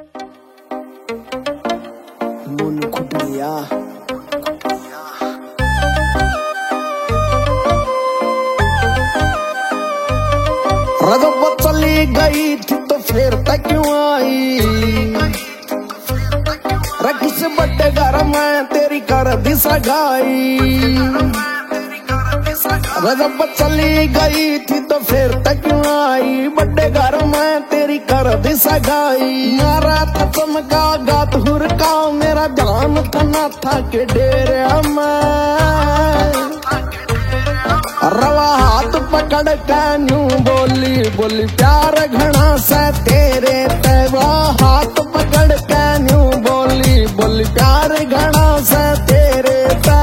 खुटिया रजब चली गई थी तो फिर तक क्यों आई। किस बड़े घर में तेरी कर दी सगाई। रजब चली गई थी तो फिर तक क्यों आई। बड़े घर में तेरी कर दी सगाई। मारा था चमका गात हुर का मेरा ध्यान था ना था के डेरे में। रवा हाथ पकड़ के न्यू बोली बोली प्यार घना से तेरे तेवा। हाथ पकड़ के न्यू बोली बोली प्यार घना से तेरे ते।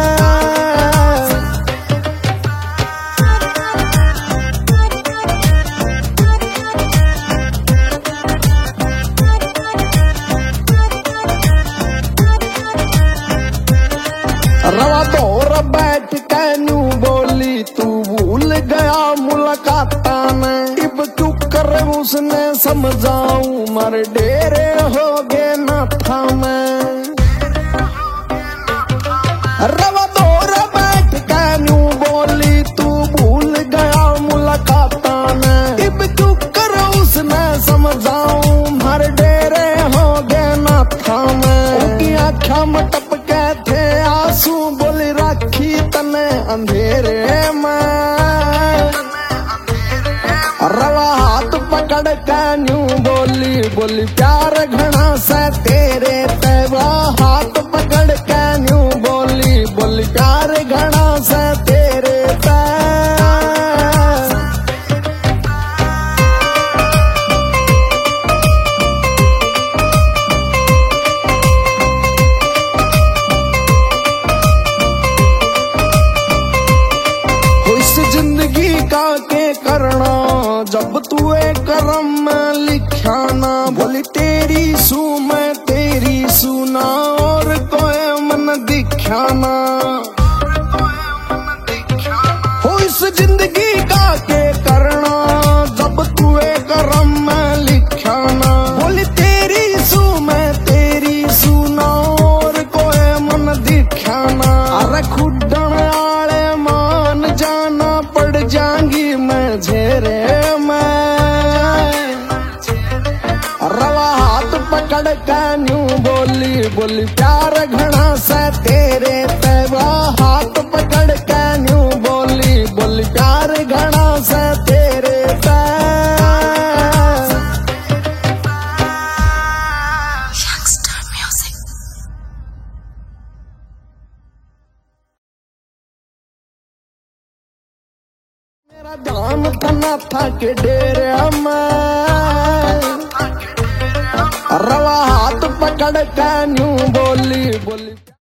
रवा दौर बैठ के न्यू बोली तू भूल गया मुलाकाता में। इब क्यों कर उसने समझाऊं मर डेरे हो गए ना था मैं। रवा दौर बैठ के न्यू बोली तू भूल गया मुलाकाता में। इब क्यों कर उसने समझाऊं मर डेरे हो गए ना था मैं। उनकी आँखों में टपके थे आंसू बोली राखी तने अंधेरे में। रवा हाथ पकड़ के न्यू बोली बोली प्यार घना से तेरे तेवा। हाथ पकड़ के न्यू बोली बोली प्यार घना से तेरे ते। जिंदगी का के करना जब तू एक करम में लिखा ना। बोली तेरी सू मैं तेरी सुना और कोई मन दिखाना। हो इस जिंदगी का के करना जब तू एक करम में लिखा ना। बोली तेरी सू मैं तेरी सुना और कोई मन दिखाना। अरे खुदन आले मान जाना पड़ जाऊंगी मैं झेरे में। रवा हाथ पकड़ के न्यू बोली बोली प्यार घना से तेरे तेवा। हाथ पकड़ के न्यू बोली बोली प्यार घना से तेरे ते। मेरा ध्यान था ना था के डेरे में। रवा हाथ पकड़ के न्यू बोली बोली